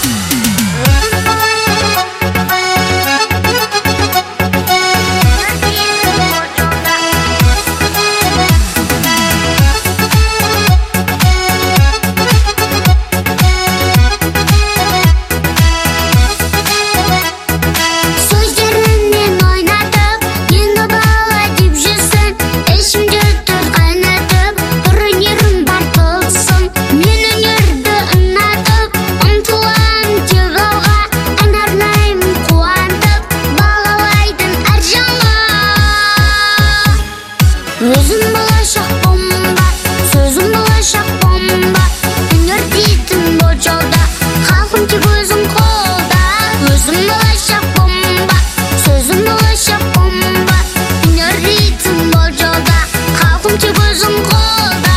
Өзім болашақ бомба, сөзім болашақ бомба, өнер дейтін бұл жолда, халқым тек өзің қолда. Өзім болашақ бомба, сөзім болашақ бомба, өнер дейтін бұл жолда, халқым тек өзің қолда.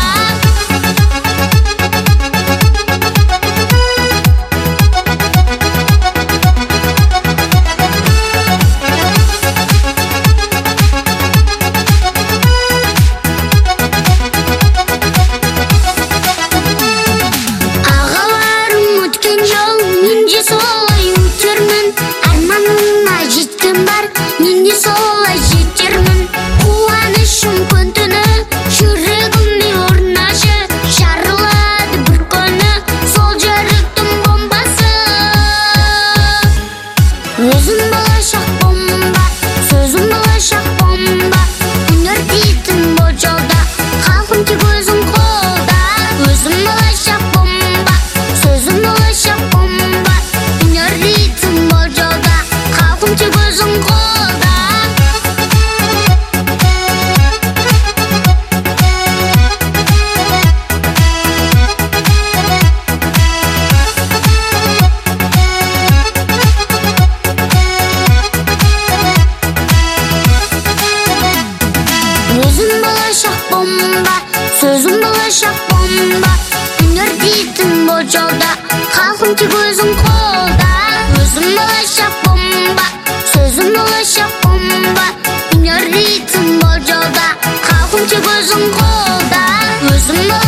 Солай өтермін, арманыма жеткен бар, мен де солай жетермін. Қуанышым күн түні, жүрегімде орнашы, жарылады бір күні, сол жүректің бомбасы. Өзім болашақ бомба, сөзім болашақ бомба, өнер дейтін бұл жолда, халқым тек өзің қолда. Өзім болашақ бомба, сөзім болашақ бомба, дейтін бұл жолда, халқым тек өзің қолда. Өзім болашақ бомба, сөзім болашақ бомба, өнер дейтін бұл жолда, халқым тек өзің қолда. Өзім болашақ бомба, сөзім болашақ бомба, өнер дейтін бұл жолда, халқым тек өзің қолда. Өзім